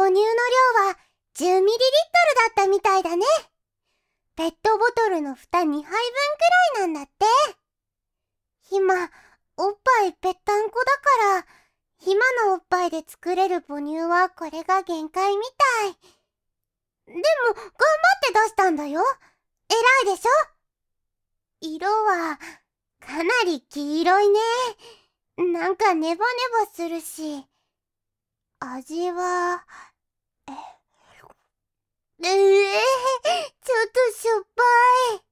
乳の量は10ミリリットルだったみたいだね。ペットボトルの蓋2杯分くらいなんだって。ひま、おっぱいぺったんこだから、ひまのおっぱいで作れる母乳はこれが限界みたい。でも、頑張って出したんだよ。偉いでしょ？色は、かなり黄色いね。なんかネバネバするし。味は、ちょっとしょっぱい。